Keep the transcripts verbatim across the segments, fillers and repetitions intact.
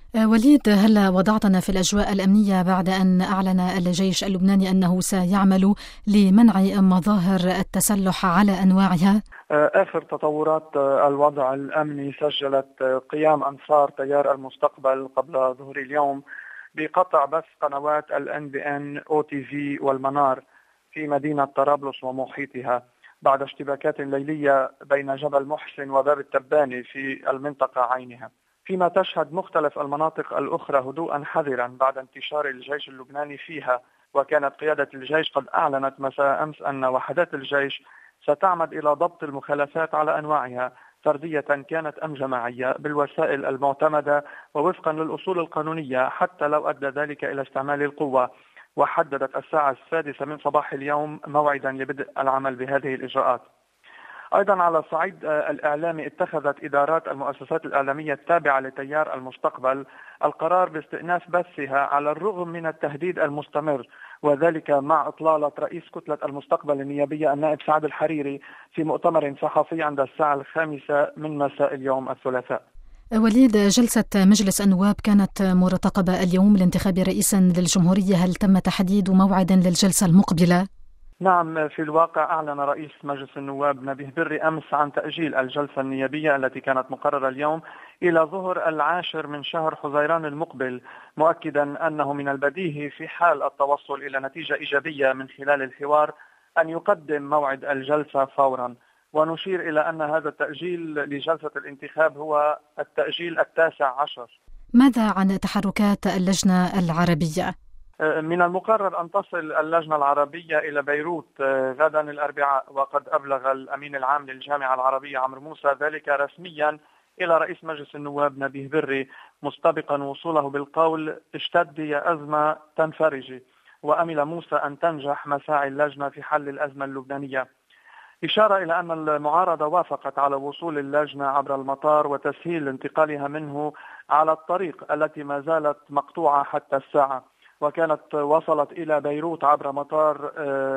آه، وليد، هلا وضعتنا في الأجواء الأمنية بعد أن أعلن الجيش اللبناني أنه سيعمل لمنع مظاهر التسلح على أنواعها؟ آخر تطورات الوضع الأمني سجلت قيام أنصار تيار المستقبل قبل ظهر اليوم بقطع بث قنوات ال إن بي إن أو تي في والمنار في مدينة طرابلس ومحيطها بعد اشتباكات ليلية بين جبل محسن وباب التباني في المنطقة عينها، فيما تشهد مختلف المناطق الأخرى هدوءا حذرا بعد انتشار الجيش اللبناني فيها. وكانت قيادة الجيش قد أعلنت مساء أمس أن وحدات الجيش ستعمد إلى ضبط المخالفات على أنواعها فردية كانت أم جماعية بالوسائل المعتمدة ووفقا للأصول القانونية حتى لو أدى ذلك إلى استعمال القوة. وحددت الساعة السادسة من صباح اليوم موعدا لبدء العمل بهذه الإجراءات. أيضا على الصعيد الإعلامي اتخذت إدارات المؤسسات الإعلامية التابعة لتيار المستقبل القرار باستئناف بثها على الرغم من التهديد المستمر، وذلك مع إطلالة رئيس كتلة المستقبل النيابية النائب سعد الحريري في مؤتمر صحفي عند الساعة الخامسة من مساء اليوم الثلاثاء. وليد، جلسة مجلس النواب كانت مرتقبة اليوم لانتخاب رئيس للجمهورية، هل تم تحديد موعد للجلسة المقبلة؟ نعم، في الواقع أعلن رئيس مجلس النواب نبيه بري أمس عن تأجيل الجلسة النيابية التي كانت مقررة اليوم إلى ظهر العاشر من شهر حزيران المقبل، مؤكدا أنه من البديهي في حال التوصل إلى نتيجة إيجابية من خلال الحوار أن يقدم موعد الجلسة فورا. ونشير إلى أن هذا التأجيل لجلسة الانتخاب هو التأجيل التاسع عشر. ماذا عن تحركات اللجنة العربية؟ من المقرر أن تصل اللجنة العربية إلى بيروت غدا الأربعاء، وقد أبلغ الأمين العام للجامعة العربية عمرو موسى ذلك رسميا إلى رئيس مجلس النواب نبيه بري، مستبقا وصوله بالقول اشتد يا أزمة تنفرجي، وأمل موسى أن تنجح مساعي اللجنة في حل الأزمة اللبنانية، إشارة إلى أن المعارضة وافقت على وصول اللجنة عبر المطار وتسهيل انتقالها منه على الطريق التي ما زالت مقطوعة حتى الساعة. وكانت وصلت إلى بيروت عبر مطار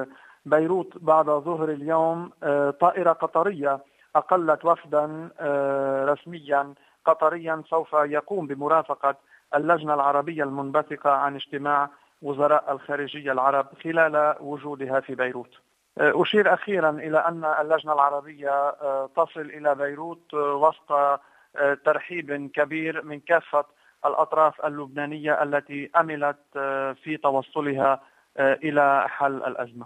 بيروت بعد ظهر اليوم طائرة قطرية أقلت وفدا رسميا قطريا سوف يقوم بمرافقة اللجنة العربية المنبثقة عن اجتماع وزراء الخارجية العرب خلال وجودها في بيروت. أشير أخيرا إلى أن اللجنة العربية تصل إلى بيروت وسط ترحيب كبير من كافة الأطراف اللبنانية التي أملت في توصلها إلى حل الأزمة.